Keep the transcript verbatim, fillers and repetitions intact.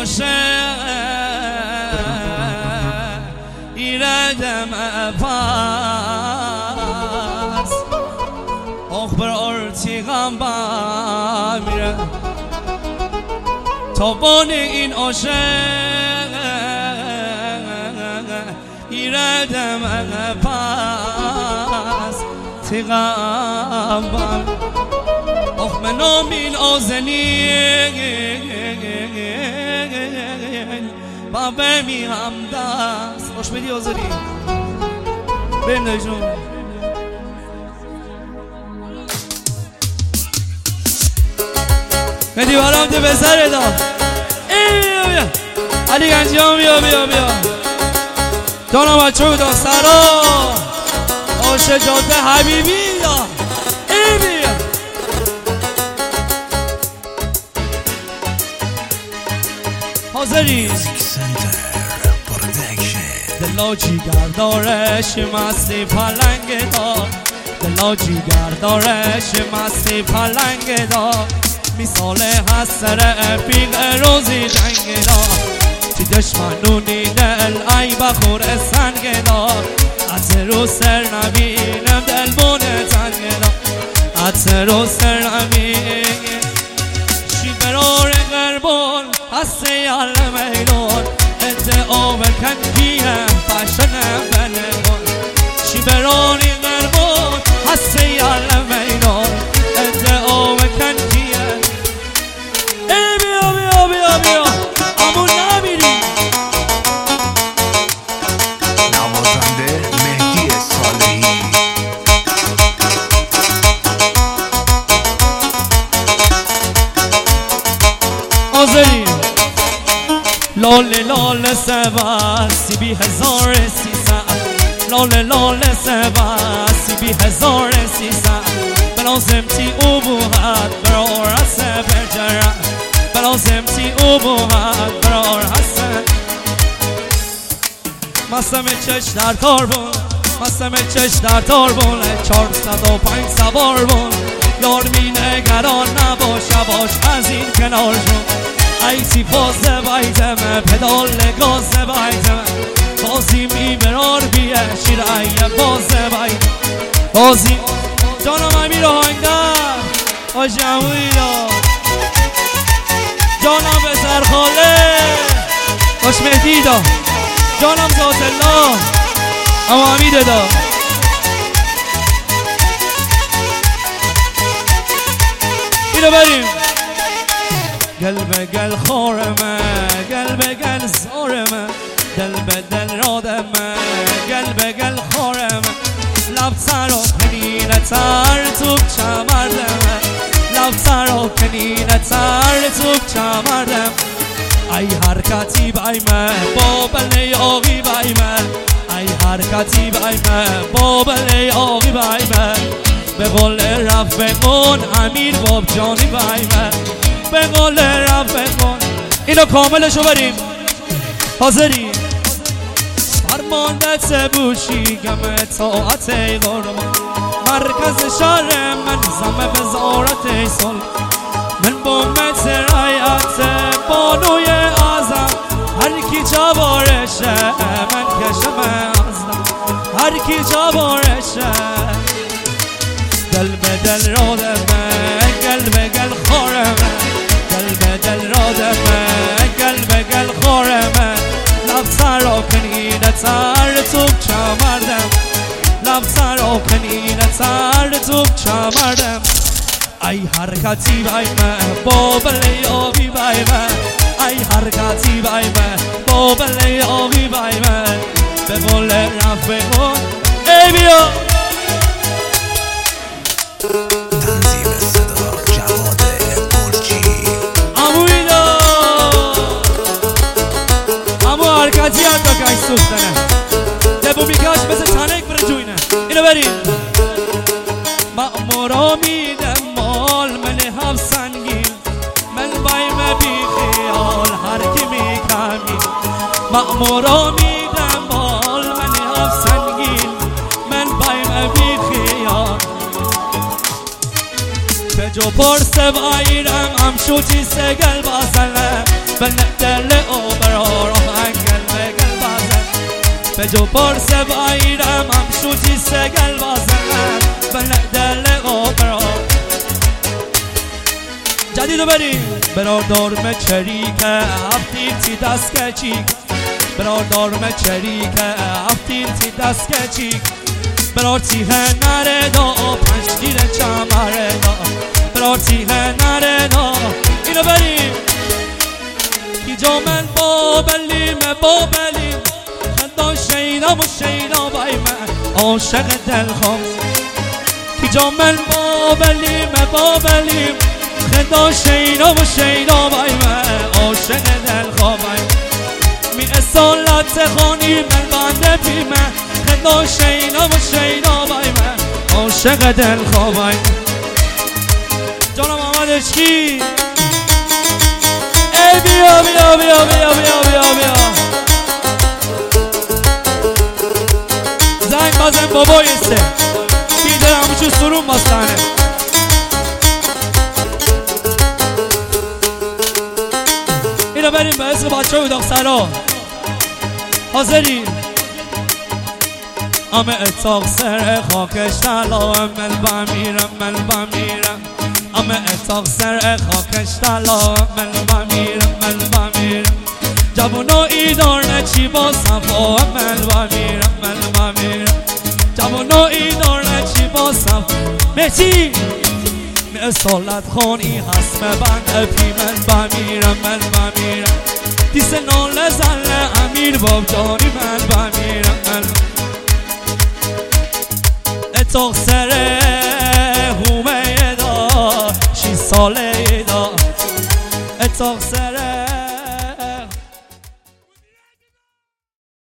عاشق ایردم پس آخبر آرتیغم با میره تابان این عاشق ایردم پس تیغم با آخ منو میل آزنی بابا می هم دست خوش بدی آزری بریم نجون بدی برام تو بسره دا ای بیا بیا علی گنجیان بیا بیا بیا دانا بچه بودا سرا آش جاده حبیبی دا ای بیا حاضری دلا جیگر دارش مستی پلنگ دار دلا جیگر دارش مستی پلنگ دار مثال حسر بیغ روزی جنگ دار چی دشمنونی دل ای بخور سنگ دار عطر رو سر نبینم دل بونه تنگ دار عطر رو سر نبینم چی برار قربان هسته یال میدان ادعا بکن کیم پشنم بنوان چی برانی قربان هسته یال میدان ادعا بکن کیم ای بیا بیا بیا بیا امون نمیری نوازنده مهدی صالحی آذری لال لال سبا سی بی هزار سیصد لال لال سبا سی بی هزار سیصد بلازم تی او بوهد برار حسن بجرد بلازم تی او بوهد برار حسن مستم چش در تار بون مستم چش در تار بونه چهارصد و پنج سوار بون یار می نگران نباشه باش از این کنار شون ایسی فاز بایدمه پدال گاز بایدمه بازی می برار بیه شیرعی باز باید بازی جانم امیر آهنگر آجموی دا جانم به سرخاله باش مهدی دا جانم ذات الله اما امیر دا اینو بریم گل به گل خورمه گل به گل زارمه دل به دل رادمه گل به گل خورمه لب سر و کنینه تر تو چمردمه لب سر و کنینه تر تو چمردم ای حرکتی بایمه بابل آقی بایمه ای حرکتی بایمه بابل آقی بایمه به قول رفقون امیر باب جانی بایمه به قول رفقون اینو کاملشو بریم حاضری فرمانده تبوشی گم طاعت قربان مرکز شهر من زمه بزارت سال من با مت رایت بانوی اعظم هر کی جوارشه من کشم ازم هر کی جوارشه دل به دل رادمه گل به گل خورمه گل به دل رادمه گل به گل خورمه لب سر و کنینه تر تو چمردم لب سر و کنینه تر تو چمردم ای حرکتی بایمه بابل آبی بایمه ای حرکتی بایمه بابل آبی بایمه به قول رفقون ای بیا تنظیم صدا جواد گلچی اموی دا امو حرکتی هم دا که سوختنه دبو میکاش مثل تنک بره جوینه اینو بریم مأمورا میدم مال من هم سنگین من بایم بی خیال هر کی میکمی مأمورا میدم مال من هم سنگین من بایم بی خیال که جو پرسه بایرم هم شوتی سگل بازنه بنقدر او برا رو انگل بگل بازن بجو پرس بایرم همشوتی سگل بازن بنقدر او برا جدیدو بریم برادرم چریک هفتیر تی دست کچیک برادرم چریک هفتیر تی دست کچیک برارتی هنره دا پنج تیر چمره دا برارتی هنره دا اینو بریم کی جامل بابلیم بابلیم خدا شینا و شینا بای من عاشق دل خوام کی جامل بابلیم بابلیم خدا شینا و شینا بای من عاشق دل خوام می اصالت خانی من بنده بی من خدا شینا و شینا بای من عاشق دل خوام جانم محمد عشقی ای بیا بیا بیا بیا بیا بیا بیا زنگ بزن بابایسته بیده همچون سرون باستانه اینو بریم به اسم بچه های داغسرا حاضرین همه اتاق سر خاکش تلا من بمیرم من بمیرم همه اتاق سر خاکش تلا من بمیرم من بمیرم جوانایی دارن چی با صفا من بمیرم من بمیرم جوانایی دارن چی با صفا مهتی اصالت خانی هست بند پی من بمیرم من بمیرم دیس نال زل امیر باب جانی من بمیرم من اتاق سر هومه دا شی ساله دا اتاق سر